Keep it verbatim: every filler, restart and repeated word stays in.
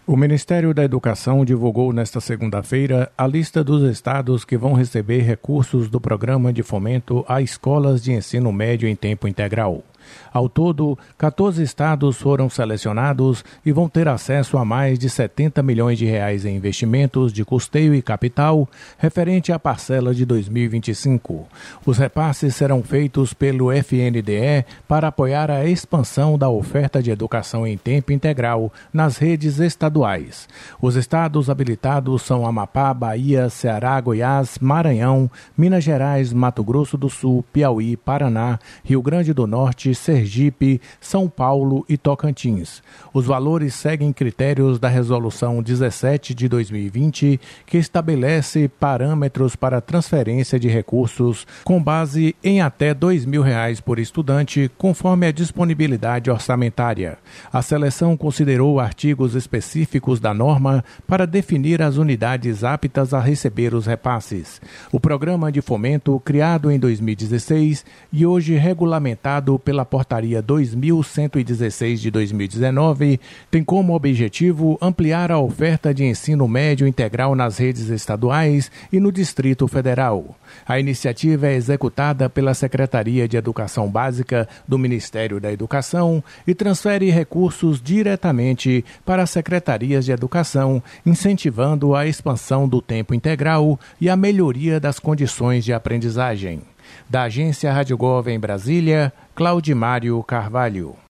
O Ministério da Educação divulgou nesta segunda-feira a lista dos estados que vão receber recursos do Programa de Fomento a Escolas de Ensino Médio em Tempo Integral. Ao todo, quatorze estados foram selecionados e vão ter acesso a mais de setenta milhões de reais em investimentos de custeio e capital referente à parcela de dois mil e vinte e cinco. Os repasses serão feitos pelo F N D E para apoiar a expansão da oferta de educação em tempo integral nas redes estaduais. Os estados habilitados são Amapá, Bahia, Ceará, Goiás, Maranhão, Minas Gerais, Mato Grosso do Sul, Piauí, Paraná, Rio Grande do Norte, Sergipe, São Paulo e Tocantins. Os valores seguem critérios da Resolução dezessete de dois mil e vinte, que estabelece parâmetros para transferência de recursos com base em até dois mil reais por estudante, conforme a disponibilidade orçamentária. A seleção considerou artigos específicos da norma para definir as unidades aptas a receber os repasses. O programa de fomento, criado em dois mil e dezesseis e hoje regulamentado pela Portaria dois mil cento e dezesseis de dois mil e dezenove, tem como objetivo ampliar a oferta de ensino médio integral nas redes estaduais e no Distrito Federal. A iniciativa é executada pela Secretaria de Educação Básica do Ministério da Educação e transfere recursos diretamente para as secretarias de educação, incentivando a expansão do tempo integral e a melhoria das condições de aprendizagem. Da agência Rádio Gov em Brasília, Claudimário Carvalho.